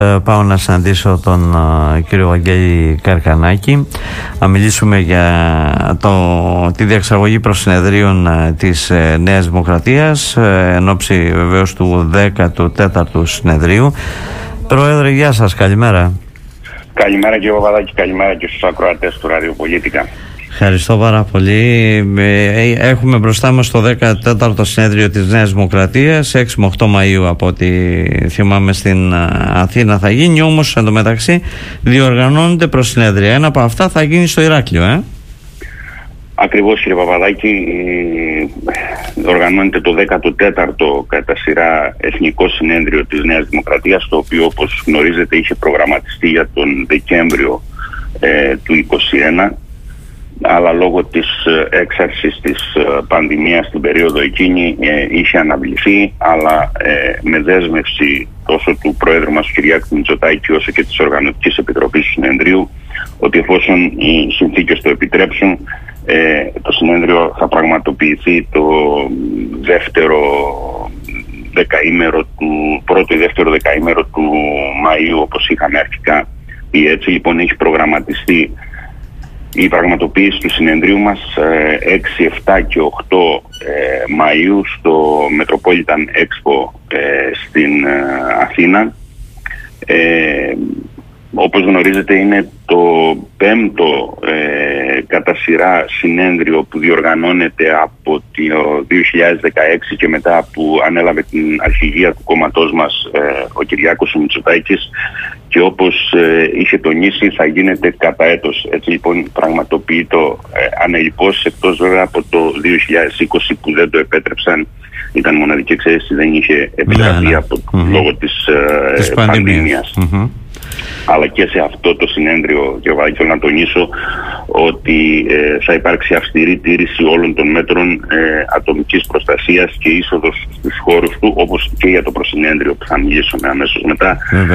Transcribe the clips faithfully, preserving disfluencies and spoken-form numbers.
Πάω να συναντήσω τον uh, κύριο Βαγγέλη Καρκανάκη, να μιλήσουμε για το, τη διεξαγωγή προσυνεδρίων uh, της uh, Νέας Δημοκρατίας uh, εν ώψη βεβαίως του δέκατου τέταρτου συνεδρίου. Πρόεδρε, γεια σας, καλημέρα. Καλημέρα κύριε Παπαδάκη, καλημέρα και στους ακροατές του Ραδιοπολίτικα. Ευχαριστώ πάρα πολύ. Έχουμε μπροστά μας το δέκατο τέταρτο συνέδριο της Νέας Δημοκρατίας, έξι με οκτώ Μαΐου από ό,τι θυμάμαι στην Αθήνα θα γίνει, όμως εντωμεταξύ διοργανώνονται προσυνέδρια. Ένα από αυτά θα γίνει στο Ηράκλειο, ε? Ακριβώς κύριε Παπαδάκη, οργανώνεται το δέκατο τέταρτο κατά σειρά Εθνικό Συνέδριο της Νέας Δημοκρατίας, το οποίο όπως γνωρίζετε είχε προγραμματιστεί για τον Δεκέμβριο ε, του είκοσι ένα, αλλά λόγω της έξαρσης της πανδημίας στην περίοδο εκείνη ε, είχε αναβληθεί, αλλά ε, με δέσμευση τόσο του Προέδρου μας του Κυριάκου Μητσοτάκη όσο και της Οργανωτικής Επιτροπής του Συνεδρίου ότι εφόσον οι συνθήκες το επιτρέψουν, ε, το συνέδριο θα πραγματοποιηθεί το δεύτερο δεκαήμερο του, πρώτο ή δεύτερο δεκαήμερο του Μαΐου, όπως είχαμε αρχικά πει. Έτσι λοιπόν έχει προγραμματιστεί η πραγματοποίηση του συνεδρίου μας έξι, επτά και οκτώ ε, Μαΐου στο Metropolitan Expo ε, στην ε, Αθήνα. Ε, όπως γνωρίζετε είναι το πέμπτο ε, κατά σειρά συνέδριο που διοργανώνεται από το δύο χιλιάδες δεκαέξι και μετά που ανέλαβε την αρχηγία του κόμματός μας ε, ο Κυριάκος Μητσοτάκης, και όπως ε, είχε τονίσει θα γίνεται κατά έτος. Έτσι λοιπόν πραγματοποιείται ε, ανελιπώς, εκτός βέβαια από το δύο χιλιάδες είκοσι που δεν το επέτρεψαν, ήταν μοναδική εξαίρεση, δεν είχε επιτραπεί ναι, ναι. από mm-hmm. λόγω της, ε, της πανδημίας. Mm-hmm. Αλλά και σε αυτό το συνέδριο, και θέλω να τονίσω ότι ε, θα υπάρξει αυστηρή τήρηση όλων των μέτρων ε, ατομικής προστασίας και είσοδος στους χώρους του, όπως και για το προσυνέδριο που θα μιλήσουμε αμέσως μετά.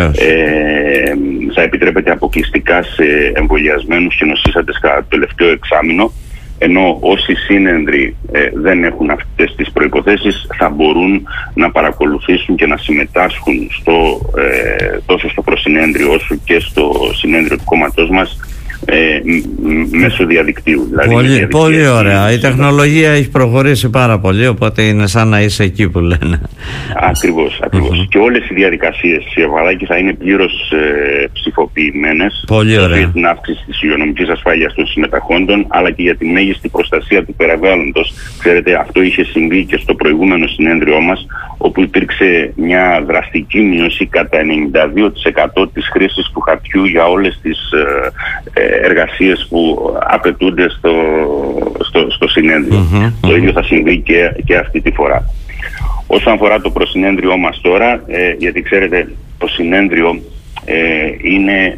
Ε, θα επιτρέπεται αποκλειστικά σε εμβολιασμένους και νοσήσαντες κατά το τελευταίο εξάμηνο, ενώ όσοι σύνεδροι ε, δεν έχουν αυτές τις προϋποθέσεις θα μπορούν να παρακολουθήσουν και να συμμετάσχουν στο, ε, τόσο στο προσυνέδριο όσο και στο συνέδριο του κόμματός μας ε, μέσω διαδικτύου. Δηλαδή πολύ, διαδικτύου, πολύ ωραία. Η τεχνολογία έχει προχωρήσει πάρα πολύ, οπότε είναι σαν να είσαι εκεί που λένε. Ακριβώς, ακριβώς. Mm-hmm. Και όλες οι διαδικασίες σε Ευαδάκη θα είναι πλήρως ε, ψηφοποιημένες. Πολύ ωραία. Για την αύξηση της υγειονομικής ασφάλειας των συμμεταχόντων, αλλά και για τη μέγιστη προστασία του περιβάλλοντος. Ξέρετε, αυτό είχε συμβεί και στο προηγούμενο συνέδριό μας, όπου υπήρξε μια δραστική μείωση κατά ενενήντα δύο τοις εκατό της χρήσης του χαρτιού για όλες τις ε, εργασίες που απαιτούνται στο, στο, στο συνέδριο. Mm-hmm, το mm-hmm. ίδιο θα συμβεί και, και αυτή τη φορά. Όσον αφορά το προσυνέδριό μας τώρα, ε, γιατί ξέρετε το συνέδριο ε, είναι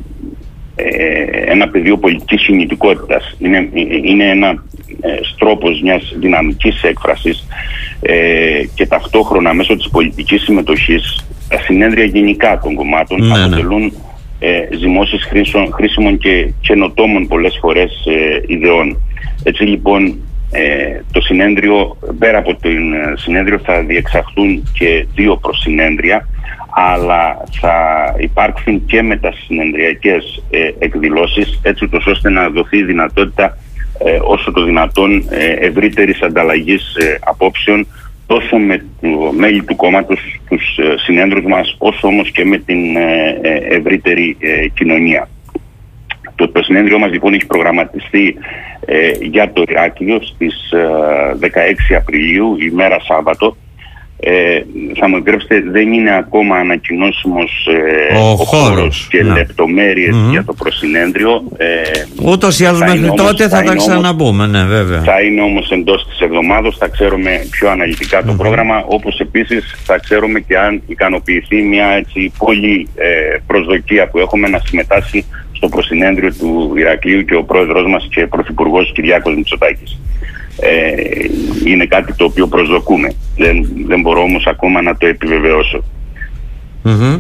ε, ένα πεδίο πολιτικής κινητικότητας, είναι, είναι ένα ε, τρόπος μιας δυναμικής έκφρασης ε, και ταυτόχρονα μέσω της πολιτικής συμμετοχής τα συνέδρια γενικά των κομμάτων mm-hmm. αποτελούν ε, ζυμώσεις χρήσιμων, χρήσιμων και καινοτόμων πολλές φορές ε, ιδεών. Έτσι λοιπόν ε, το συνέδριο, πέρα από το συνέδριο θα διεξαχθούν και δύο προσυνέδρια, αλλά θα υπάρξουν και μετασυνεδριακές ε, εκδηλώσεις, έτσι ώστε να δοθεί δυνατότητα ε, όσο το δυνατόν ε, ευρύτερης ανταλλαγής ε, απόψεων, τόσο με το μέλη του κόμματος, τους ε, συνέδρους μας, όσο όμως και με την ε, ε, ευρύτερη ε, κοινωνία. Το, το συνέδριο μας λοιπόν έχει προγραμματιστεί ε, για το Ηράκλειο στις ε, δεκαέξι Απριλίου, ημέρα Σάββατο. Ε, θα μου επιτρέψετε, δεν είναι ακόμα ανακοινώσιμος ε, ο, ο χώρος και ναι. λεπτομέρειες mm-hmm. για το προσυνέδριο. Ε, Ούτως ή άλλως μέχρι όμως, τότε θα, θα τα ξαναπούμε, όμως, ναι, βέβαια. Θα είναι όμως εντός της εβδομάδος, θα ξέρουμε πιο αναλυτικά το mm-hmm. πρόγραμμα, όπως επίσης θα ξέρουμε και αν ικανοποιηθεί μια έτσι πολύ ε, προσδοκία που έχουμε να συμμετάσχει στο προσυνέδριο του Ηρακλείου και ο πρόεδρος μας και πρωθυπουργός Κυριάκος Μητσοτάκης. Ε, είναι κάτι το οποίο προσδοκούμε. Δεν, δεν μπορώ όμως ακόμα να το επιβεβαιώσω. Mm-hmm.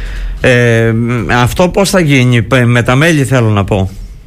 Ε, αυτό πώς θα γίνει με τα μέλη, θέλω να πω?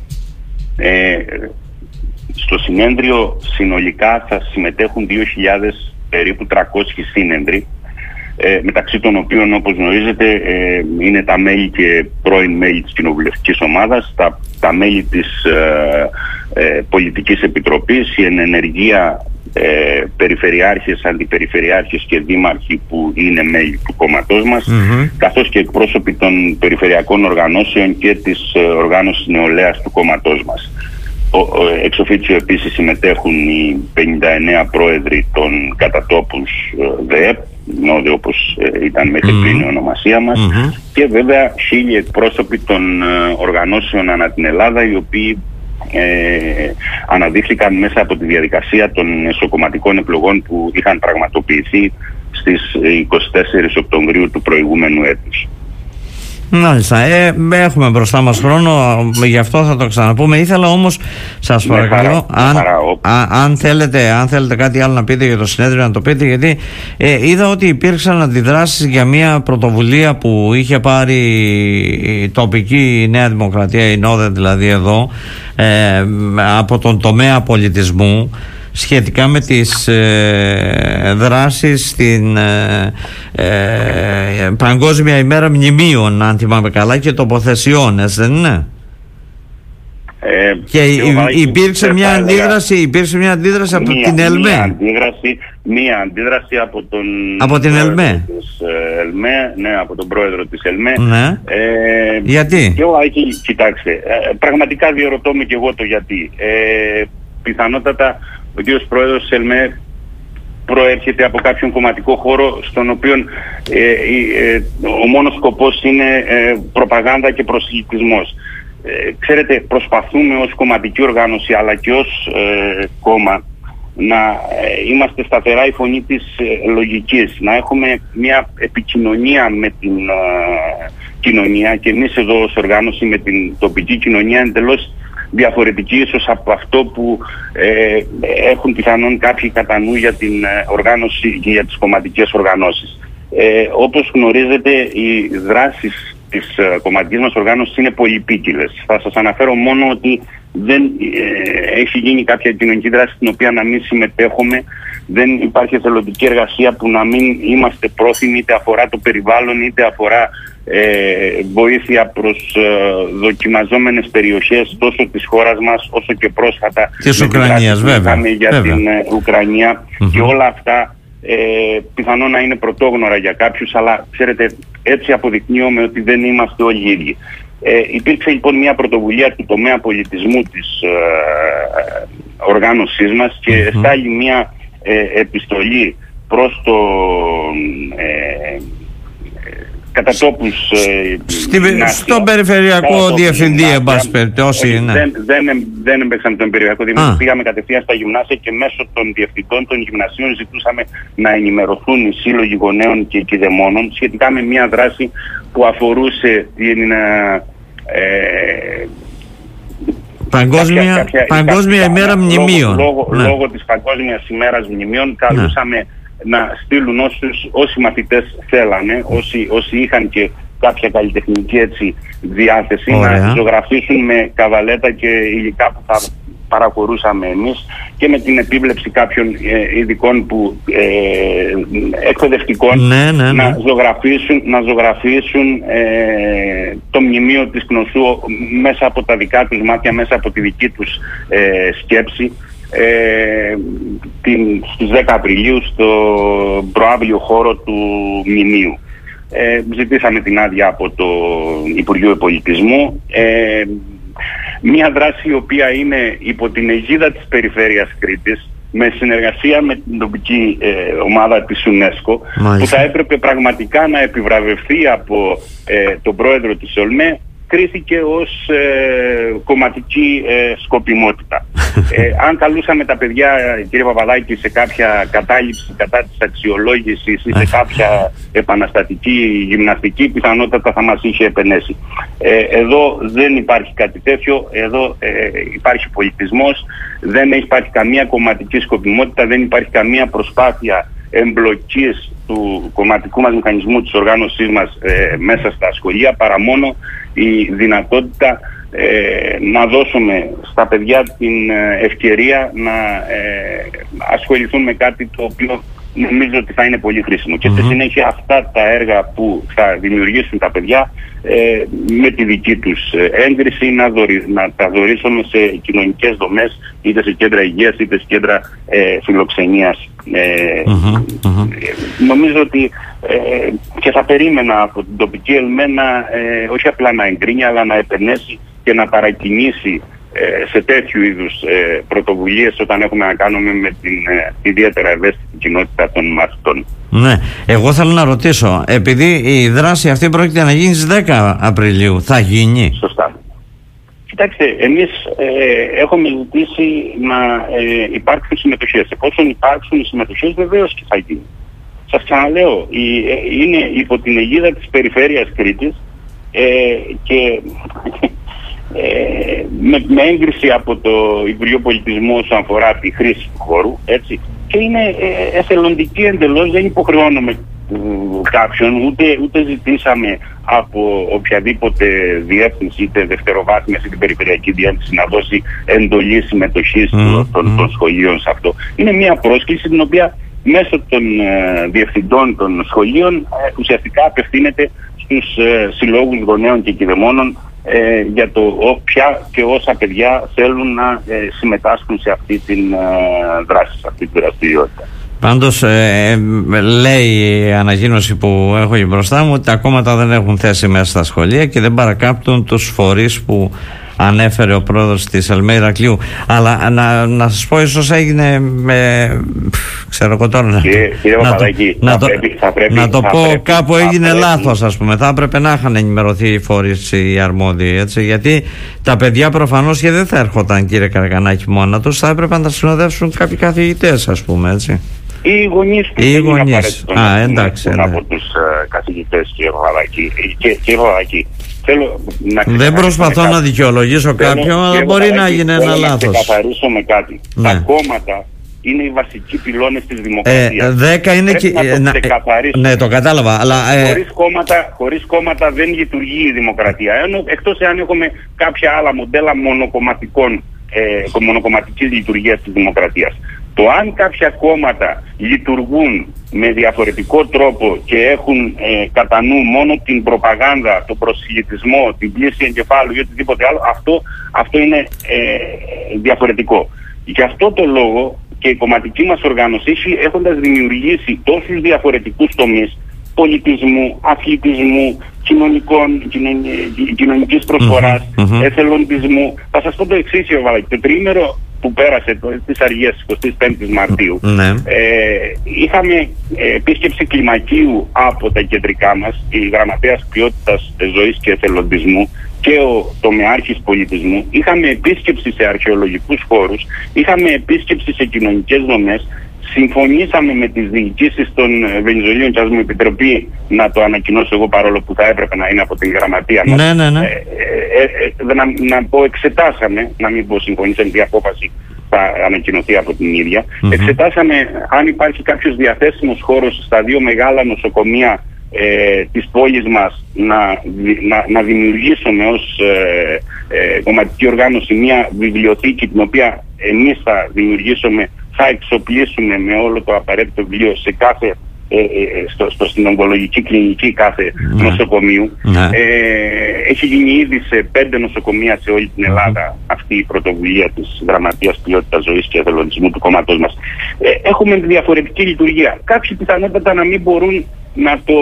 Ε, στο συνέδριο συνολικά θα συμμετέχουν δύο χιλιάδες περίπου τριακόσιοι σύνεδροι. ε, μεταξύ των οποίων, όπως γνωρίζετε, ε, είναι τα μέλη και πρώην μέλη της κοινοβουλευτικής ομάδας, τα, τα μέλη της ε, ε, Πολιτικής Επιτροπής, η ενεργεία ε, περιφερειάρχες, αντιπεριφερειάρχες και δήμαρχοι που είναι μέλη του κόμματός μας, mm-hmm. καθώς και εκπρόσωποι των περιφερειακών οργανώσεων και της ε, οργάνωσης νεολαίας του κόμματός μας. Εξ οφίτσιο επίσης συμμετέχουν οι πενήντα εννέα πρόεδροι των κατατόπους ΔΕΕΠ, νόδε όπως ήταν μέχρι mm-hmm. πριν η ονομασία μας, mm-hmm. και βέβαια χίλιοι εκπρόσωποι των οργανώσεων ανά την Ελλάδα, οι οποίοι ε, αναδείχθηκαν μέσα από τη διαδικασία των εσωκομματικών εκλογών που είχαν πραγματοποιηθεί στις εικοστή τέταρτη Οκτωβρίου του προηγούμενου έτους. Μάλιστα, ε, έχουμε μπροστά μας χρόνο, γι' αυτό θα το ξαναπούμε. Ήθελα όμως, σας παρακαλώ, αν, α, αν, θέλετε, αν θέλετε κάτι άλλο να πείτε για το συνέδριο, να το πείτε, γιατί ε, είδα ότι υπήρξαν αντιδράσεις για μια πρωτοβουλία που είχε πάρει η τοπική Νέα Δημοκρατία, η ΝΟΔΕ δηλαδή εδώ, ε, από τον τομέα πολιτισμού, σχετικά με τις ε, δράσεις στην ε, ε, Παγκόσμια ημέρα μνημείων, αν θυμάμαι καλά, και τοποθεσιώνες, δεν είναι? Ε, και υ, υπήρξε, μια αντίδραση, υπήρξε μια αντίδραση από μία, την ΕΛΜΕ. Μία αντίδραση, μία αντίδραση από τον από την ΕΛΜΕ. Της, ε, ΕΛΜΕ, ναι, από τον πρόεδρο της ΕΛΜΕ. Ναι. Ε, γιατί? Και εγώ, εκεί, κοιτάξτε, ε, πραγματικά διαρωτώ με και εγώ το γιατί. Ε, πιθανότατα ο κ. Πρόεδρος της ΕΛΜΕ προέρχεται από κάποιον κομματικό χώρο στον οποίο ε, ε, ο μόνος σκοπός είναι ε, προπαγάνδα και προσελκυσμός. Ε, ξέρετε, προσπαθούμε ως κομματική οργάνωση αλλά και ως ε, κόμμα να ε, είμαστε σταθερά η φωνή της ε, λογικής, να έχουμε μια επικοινωνία με την ε, κοινωνία, και εμείς εδώ ως οργάνωση με την τοπική κοινωνία εντελώς διαφορετική ίσως από αυτό που ε, έχουν πιθανόν κάποιοι κατά νου για την ε, οργάνωση και για τις κομματικές οργανώσεις. Ε, όπως γνωρίζετε, οι δράσεις της ε, κομματικής μας οργάνωσης είναι πολυπίκυλες. Θα σας αναφέρω μόνο ότι δεν ε, έχει γίνει κάποια κοινωνική δράση στην οποία να μην συμμετέχουμε, δεν υπάρχει εθελοντική εργασία που να μην είμαστε πρόθυμοι, είτε αφορά το περιβάλλον είτε αφορά Ε, βοήθεια προς ε, δοκιμαζόμενες περιοχές τόσο της χώρας μας όσο και πρόσφατα της Ουκρανίας, βέβαια, για βέβαια. την ε, Ουκρανία, mm-hmm. και όλα αυτά ε, πιθανόν να είναι πρωτόγνωρα για κάποιους, αλλά ξέρετε, έτσι αποδεικνύουμε ότι δεν είμαστε όλοι ίδιοι. Ε, υπήρξε λοιπόν μια πρωτοβουλία του τομέα πολιτισμού της ε, οργάνωσής μας και mm-hmm. στάλει μια ε, επιστολή προς το ε, κατά τόπους ε, στον περιφερειακό διευθυντή, εν πάση περιπτώσει. Δεν, δεν, δεν εμπαίξαμε τον περιφερειακό διευθυντή, πήγαμε κατευθείαν στα γυμνάσια και μέσω των διευθυντών των γυμνασίων ζητούσαμε να ενημερωθούν οι σύλλογοι γονέων και κηδεμόνων σχετικά με μια δράση που αφορούσε την ε, Παγκόσμια, κάποια, κάποια, παγκόσμια κάποια, ημέρα μνημείων. Λόγω, ναι. λόγω της Παγκόσμιας ημέρας μνημείων καλούσαμε ναι. να στείλουν όσους, όσοι μαθητές θέλανε, όσοι, όσοι είχαν και κάποια καλλιτεχνική έτσι διάθεση, Ωραία. να ζωγραφίσουν με καβαλέτα και υλικά που θα παραχωρούσαμε εμείς, και με την επίβλεψη κάποιων ε, ειδικών που, ε, εκπαιδευτικών ναι, ναι, ναι. να ζωγραφίσουν, να ζωγραφίσουν ε, το μνημείο της Κνωσού μέσα από τα δικά τους μάτια, μέσα από τη δική τους ε, σκέψη. Ε, την, στις δέκα Απριλίου στο προαύλιο χώρο του μνημείου. Ε, ζητήσαμε την άδεια από το Υπουργείο Πολιτισμού. Ε, μια δράση η οποία είναι υπό την αιγίδα της Περιφέρειας Κρήτης, με συνεργασία με την τοπική ε, ομάδα της UNESCO, Μάλιστα. που θα έπρεπε πραγματικά να επιβραβευτεί από ε, τον πρόεδρο της ΟΛΜΕ, κρίθηκε ως ε, κομματική ε, σκοπιμότητα. ε, αν καλούσαμε τα παιδιά, κύριε Παπαδάκη, σε κάποια κατάληψη κατά της αξιολόγησης ή σε κάποια επαναστατική γυμναστική, πιθανότατα θα μας είχε επενέσει. Ε, εδώ δεν υπάρχει κάτι τέτοιο, εδώ ε, υπάρχει πολιτισμός, δεν υπάρχει καμία κομματική σκοπιμότητα, δεν υπάρχει καμία προσπάθεια εμπλοκής του κομματικού μας μηχανισμού, της οργάνωσής μας ε, μέσα στα σχολεία, παρά μόνο η δυνατότητα ε, να δώσουμε στα παιδιά την ευκαιρία να ε, ασχοληθούν με κάτι το οποίο νομίζω ότι θα είναι πολύ χρήσιμο. Και στη Mm-hmm. συνέχεια αυτά τα έργα που θα δημιουργήσουν τα παιδιά ε, με τη δική τους έγκριση να, δωρι, να τα δωρήσουμε σε κοινωνικές δομές, είτε σε κέντρα υγείας είτε σε κέντρα ε, φιλοξενίας. Ε, mm-hmm. Mm-hmm. Νομίζω ότι ε, και θα περίμενα από την τοπική ΕΛΜΕ να, ε, όχι απλά να εγκρίνει, αλλά να επενέσει και να παρακινήσει ε, σε τέτοιου είδους ε, πρωτοβουλίες όταν έχουμε να κάνουμε με την ε, ιδιαίτερα ευαίσθητη κοινότητα των μαθητών. Ναι, εγώ θέλω να ρωτήσω, επειδή η δράση αυτή πρόκειται να γίνει στις δέκα Απριλίου, θα γίνει? Σωστά. Κοιτάξτε, εμείς ε, έχουμε ζητήσει να ε, υπάρξουν συμμετοχές. Εφόσον υπάρξουν οι συμμετοχές, βεβαίως και θα γίνει. Σας ξαναλέω, η, ε, είναι υπό την αιγίδα της Περιφέρειας Κρήτης ε, και ε, με, με έγκριση από το Υπουργείο Πολιτισμού όσον αφορά τη χρήση του χώρου, έτσι, και είναι ε, εθελοντική εντελώς, δεν υποχρεώνουμε κάποιον, ούτε, ούτε ζητήσαμε από οποιαδήποτε διεύθυνση, είτε δευτεροβάθμια είτε περιφερειακή διεύθυνση, να δώσει εντολή συμμετοχής mm, των, mm. των σχολείων σε αυτό. Είναι μια πρόσκληση την οποία μέσω των ε, διευθυντών των σχολείων ε, ουσιαστικά απευθύνεται στους ε, συλλόγους γονέων και κηδεμόνων ε, για το ο, ποια και όσα παιδιά θέλουν να ε, συμμετάσχουν σε αυτή την ε, δράση, σε αυτή την δραστηριότητα. Πάντως ε, λέει η ανακοίνωση που έχω εκεί μπροστά μου ότι τα κόμματα δεν έχουν θέση μέσα στα σχολεία και δεν παρακάπτουν τους φορείς που ανέφερε ο πρόεδρος της ΕΛΜΕ Ηρακλείου. Αλλά να, να σας πω, ίσως έγινε με, ξέρω εγώ τώρα, κύριε, κύριε να, το, να, το, πρέπει, θα πρέπει, να το θα πω πρέπει, κάπου θα έγινε πρέπει. λάθος, ας πούμε. Θα έπρεπε να είχαν ενημερωθεί οι φορείς οι αρμόδιοι, έτσι, γιατί τα παιδιά προφανώς και δεν θα έρχονταν, κύριε Καρακανάκη, μόνα τους, θα έπρεπε να τα συνοδεύσουν κάποιοι καθηγητές, ας πούμε, έτσι. Οι γονείς που οι γονείς. Α, εντάξει, ναι. Από τους uh, καθηγητές, κύριε Παπαδάκη. Και, κύριε Παπαδάκη, θέλω να δεν προσπαθώ να δικαιολογήσω κάποιον, αλλά μπορεί να γίνει ένα λάθος. Θέλω να ξεκαθαρίσω με κάτι. Ναι. Τα κόμματα είναι οι βασικοί πυλώνες της δημοκρατίας. Ε, δέκα είναι και... να το ξεκαθαρίσω. Ναι, το κατάλαβα. Αλλά, ε... χωρίς, κόμματα, χωρίς κόμματα δεν λειτουργεί η δημοκρατία. Ενώ, εκτός εάν έχουμε κάποια άλλα μοντέλα μονοκομματικών, ε, μονοκομματικής λειτουργίας της δημοκρατίας. Το αν κάποια κόμματα λειτουργούν με διαφορετικό τρόπο και έχουν ε, κατά νου μόνο την προπαγάνδα, τον προσιλητισμό, την πλήση εγκεφάλου ή οτιδήποτε άλλο, αυτό, αυτό είναι ε, διαφορετικό. Γι' αυτό το λόγο και η κομματική μας οργάνωση, έχοντας δημιουργήσει τόσους διαφορετικούς τομείς πολιτισμού, αθλητισμού, κοινωνικών, κοινων, κοινωνικής προσφοράς, mm-hmm. εθελοντισμού, θα σας πω το εξής, το τριήμερο που πέρασε το, τις αργίες εικοστή πέμπτη Μαρτίου, ναι. ε, είχαμε επίσκεψη κλιμακίου από τα κεντρικά μας, η Γραμματέας Ποιότητας Ζωής και Εθελοντισμού και ο τομεάρχης πολιτισμού. Είχαμε επίσκεψη σε αρχαιολογικούς χώρους, είχαμε επίσκεψη σε κοινωνικές δομές. Συμφωνήσαμε με τις διοικήσεις των Βενιζωλίων και ας μου επιτροπεί να το ανακοινώσω εγώ, παρόλο που θα έπρεπε να είναι από την γραμματεία μας. Ναι, ναι, ναι. Ε, ε, ε, να, να πω εξετάσαμε, να μην πω συμφωνήσαμε, η απόφαση θα ανακοινωθεί από την ίδια. Mm-hmm. Εξετάσαμε αν υπάρχει κάποιος διαθέσιμος χώρος στα δύο μεγάλα νοσοκομεία ε, της πόλης μας να, να, να δημιουργήσουμε ως ε, ε, κομματική οργάνωση μια βιβλιοθήκη την οποία εμείς θα δημιουργήσουμε, θα εξοπλίσουμε με όλο το απαραίτητο βιβλίο σε κάθε, ε, ε, στο, στο, στην ογκολογική κλινική κάθε ναι. νοσοκομείου. Ναι. Ε, έχει γίνει ήδη σε πέντε νοσοκομεία σε όλη την Ελλάδα mm-hmm. αυτή η πρωτοβουλία της Γραμματείας Ποιότητας Ζωής και Εθελοντισμού του κόμματός μας. Ε, έχουμε διαφορετική λειτουργία. Κάποιοι πιθανότατα να μην μπορούν να το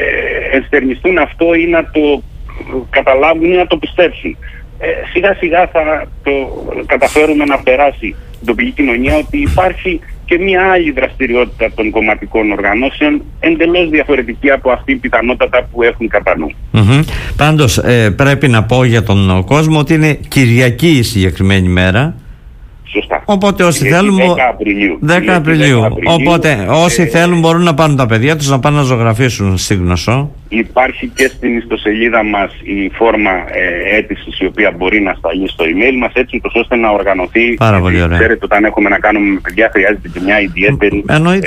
ε, ενστερνιστούν αυτό ή να το καταλάβουν ή να το πιστέψουν. Ε, σιγά σιγά θα το καταφέρουμε να περάσει την τοπική κοινωνία ότι υπάρχει και μια άλλη δραστηριότητα των κομματικών οργανώσεων εντελώς διαφορετική από αυτή πιθανότατα που έχουν κατά νου. Mm-hmm. Πάντως ε, πρέπει να πω για τον κόσμο ότι είναι Κυριακή η συγκεκριμένη μέρα. Σωστά. Οπότε όσοι θέλουν. δέκα Απριλίου. δέκα Απριλίου. Οπότε όσοι ε, θέλουν μπορούν να πάρουν τα παιδιά τους να πάνε να ζωγραφίσουν στη Γνωσό. Υπάρχει και στην ιστοσελίδα μας η φόρμα ε, αίτησης, η οποία μπορεί να σταλεί στο email μας, έτσι ώστε να οργανωθεί. Πάρα πολύ ωραία. Ξέρετε, όταν έχουμε να κάνουμε με παιδιά, χρειάζεται και μια ιδιαίτερη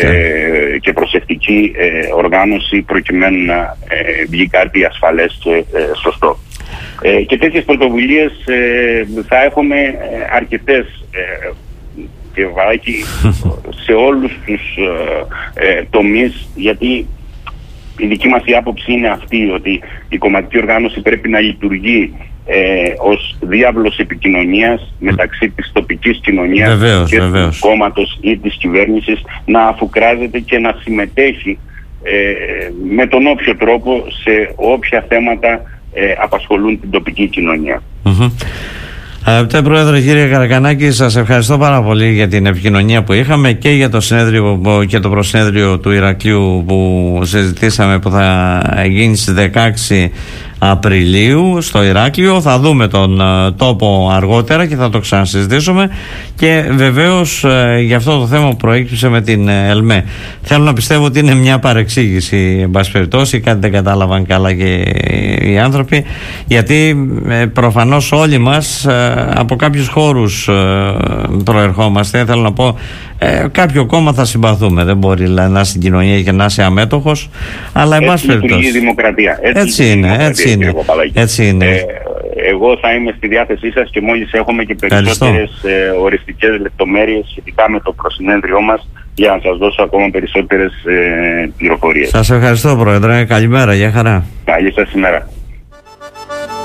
ε, και προσεκτική ε, οργάνωση προκειμένου να ε, βγει κάτι ασφαλές και ε, σωστό. Ε, και τέτοιες πρωτοβουλίες ε, θα έχουμε ε, αρκετές ε, και βαράκι σε όλους τους ε, ε, τομείς, γιατί η δική μας η άποψη είναι αυτή, ότι η κομματική οργάνωση πρέπει να λειτουργεί ε, ως διάβλος επικοινωνίας μεταξύ της τοπικής κοινωνίας βεβαίως, και βεβαίως. του κόμματος ή της κυβέρνησης, να αφουγκράζεται και να συμμετέχει ε, με τον όποιο τρόπο σε όποια θέματα ε, απασχολούν την τοπική κοινωνία. Mm-hmm. Αγαπητέ Πρόεδρε, κύριε Καρακανάκη, σας ευχαριστώ πάρα πολύ για την επικοινωνία που είχαμε και για το συνέδριο και το προσυνέδριο του Ηρακλείου που συζητήσαμε, που θα γίνει στις δεκαέξι Απριλίου στο Ηράκλειο. Θα δούμε τον uh, τόπο αργότερα και θα το ξανασυζητήσουμε, και βεβαίως uh, για αυτό το θέμα που προέκυψε με την uh, ΕΛΜΕ. Θέλω να πιστεύω ότι είναι μια παρεξήγηση, εν πάση περιπτώσει, κάτι δεν κατάλαβαν καλά και οι άνθρωποι, γιατί uh, προφανώς όλοι μας uh, από κάποιους χώρους uh, προερχόμαστε. Θέλω να πω, ε, κάποιο κόμμα θα συμπαθούμε. Δεν μπορεί να είναι στην κοινωνία και να είσαι αμέτωχος, αλλά εν πάση περιπτώσει. Η δημοκρατία. Έτσι, έτσι είναι, δημοκρατία, έτσι είναι. Έτσι είναι. Ε, εγώ θα είμαι στη διάθεσή σας και μόλις έχουμε και περισσότερες ε, οριστικές λεπτομέρειες σχετικά με το προσυνέδριό μας, για να σας δώσω ακόμα περισσότερες ε, πληροφορίες. Σας ευχαριστώ, Πρόεδρε. Καλημέρα, για χαρά. Καλή σας ημέρα.